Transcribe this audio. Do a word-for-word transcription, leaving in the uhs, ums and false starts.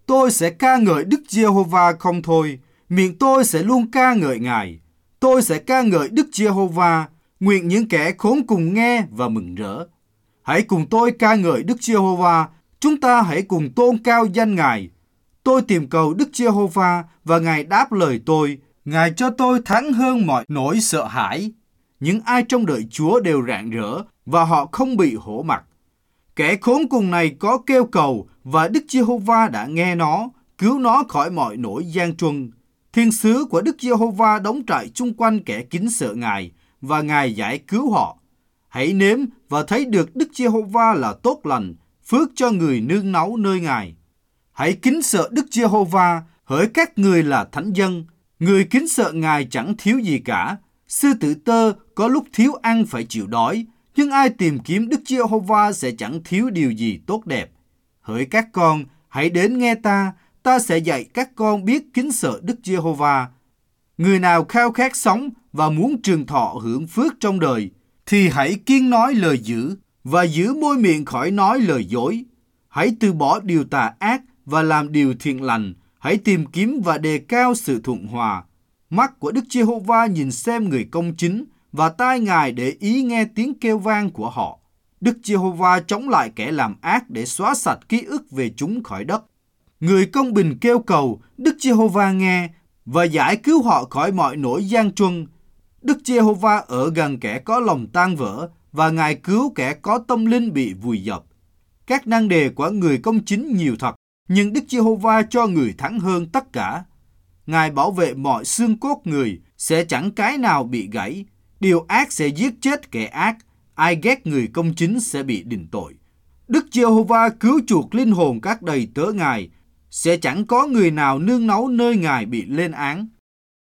Tôi sẽ ca ngợi Đức Giê-hô-va không thôi, miệng tôi sẽ luôn ca ngợi Ngài. Tôi sẽ ca ngợi Đức Giê-hô-va, nguyện những kẻ khốn cùng nghe và mừng rỡ. Hãy cùng tôi ca ngợi Đức Giê-hô-va, chúng ta hãy cùng tôn cao danh Ngài. Tôi tìm cầu Đức Giê-hô-va và Ngài đáp lời tôi. Ngài cho tôi thắng hơn mọi nỗi sợ hãi. Những ai trong đợi Chúa đều rạng rỡ và họ không bị hổ mặt. Kẻ khốn cùng này có kêu cầu và Đức Giê-hô-va đã nghe nó, cứu nó khỏi mọi nỗi gian truân. Thiên sứ của Đức Giê-hô-va đóng trại chung quanh kẻ kính sợ Ngài và Ngài giải cứu họ. Hãy nếm và thấy được Đức Giê-hô-va là tốt lành, phước cho người nương náu nơi Ngài. Hãy kính sợ Đức Giê-hô-va, hỡi các người là thánh dân. Người kính sợ Ngài chẳng thiếu gì cả. Sư tử tơ có lúc thiếu ăn phải chịu đói, nhưng ai tìm kiếm Đức Giê-hô-va sẽ chẳng thiếu điều gì tốt đẹp. Hỡi các con, hãy đến nghe ta, ta sẽ dạy các con biết kính sợ Đức Giê-hô-va. Người nào khao khát sống và muốn trường thọ hưởng phước trong đời, thì hãy kiêng nói lời dữ và giữ môi miệng khỏi nói lời dối. Hãy từ bỏ điều tà ác và làm điều thiện lành. Hãy tìm kiếm và đề cao sự thuận hòa. Mắt của Đức Giê-hô-va nhìn xem người công chính và tai Ngài để ý nghe tiếng kêu vang của họ. Đức Giê-hô-va chống lại kẻ làm ác để xóa sạch ký ức về chúng khỏi đất. Người công bình kêu cầu, Đức Giê-hô-va nghe và giải cứu họ khỏi mọi nỗi gian truân. Đức Giê-hô-va ở gần kẻ có lòng tan vỡ và Ngài cứu kẻ có tâm linh bị vùi dập. Các năng đề của người công chính nhiều thật, nhưng Đức Giê-hô-va cho người thắng hơn tất cả. Ngài bảo vệ mọi xương cốt người, sẽ chẳng cái nào bị gãy. Điều ác sẽ giết chết kẻ ác, ai ghét người công chính sẽ bị đền tội. Đức Giê-hô-va cứu chuộc linh hồn các đầy tớ Ngài, sẽ chẳng có người nào nương náu nơi Ngài bị lên án.